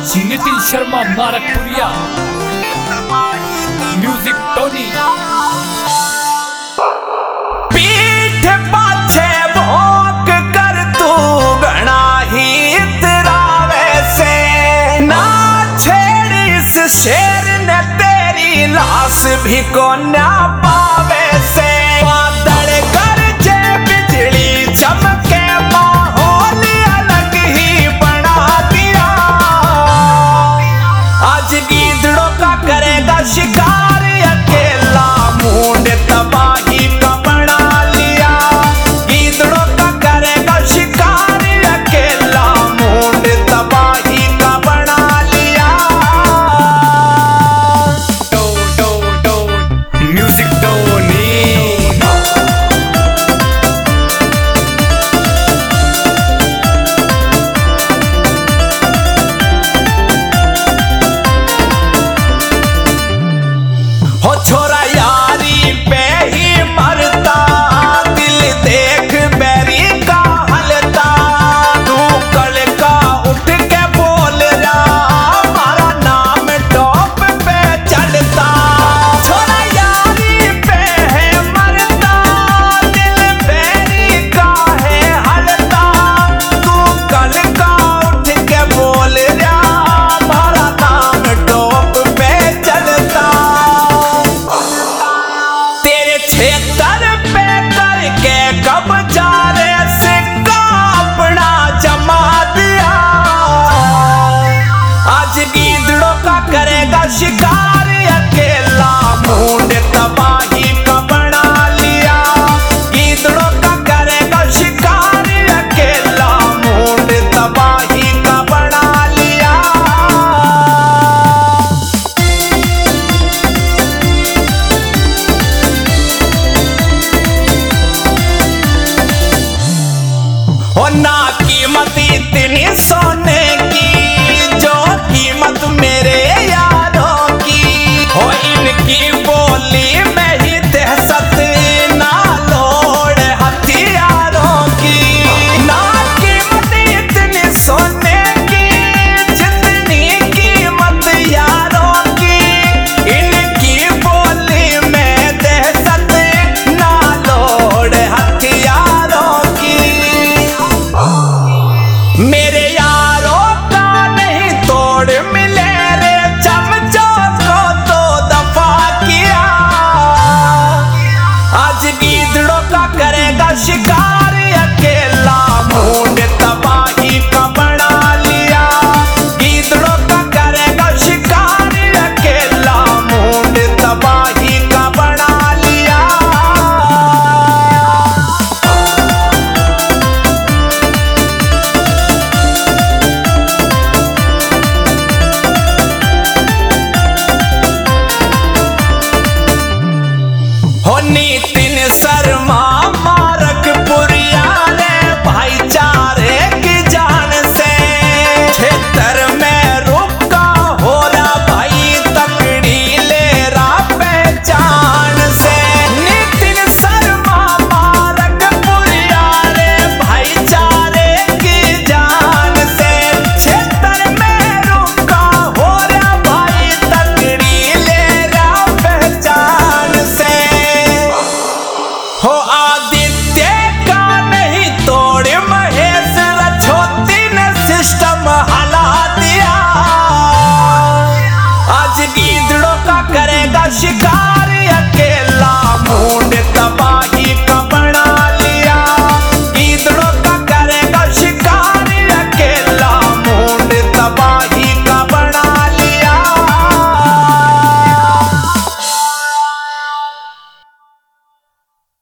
नितिन शर्मा मारकपुरिया, music Tony. पीठ पाछे भोंक कर तू घना ही इतरावे से, ना छेड़ इस शेर ने तेरी लाश भी को ना पावे से। बादल गरजे बिजली चमके माहौल अलग ही बना दिया। आज गीदड़ों का करेगा शिकार अकेला, मूंड तबाही का बना लिया। गीदड़ों का करेगा शिकार अकेला, मूंड तबाही का बना लिया। डो डो डो म्यूजिक टोनी। हो छोरा यारी पे ही मरता, दिल देख बैरी का हलता। तू कल का उठ के बोल रहा, हमारा नाम टॉप पे चलता। छोरा यारी पे है मरता, दिल बैरी का है हलता। तू कल का उठ के बोल रहा, हमारा नाम टॉप पे चलता। तेरे क्षेत्र पे करके कब्जा रे सिक्का अपना जमा दिया। आज गीदड़ों का करेगा शिकार अकेला, मूंड तबाही का बना लिया। गीदड़ों का करेगा शिकार अकेला, मूंड तबाही का बना लिया। हो ना कीमत इतनी सोने की, जो कीमत मेरे यारों की। हो इनकी बोली में ही दहशत, ना लोड़ हथियारों की। ना कीमत इतनी सोने की, जितनी कीमत यारों की। इनकी बोली में दहशत, ना लोड़ हथियारों की। मेरे यारों का नहीं तोड़ मिले रे, चमचों को तो दफा किया। आज गीदड़ों का करेगा शिकार अकेला, मूंड तबाही का बना लिया। गीदड़ों का करेगा शिकार अकेला, मूंड तबाही का बना लिया। हो नितिन शर्मा मारकपुरिया रे, भाईचारे की जान से। क्षेत्र में रुका हो रहा भाई, तकड़ी ले रहा पहचान से। नितिन शर्मा मारकपुरिया रे, भाईचारे की जान से। क्षेत्र में रुका हो रहा भाई, तकड़ी ले रहा पहचान से। हो आदित्य का नहीं तोड़ महेश रछोती ने सिस्टम हला दिया। आज गीदड़ों का करेगा शिकार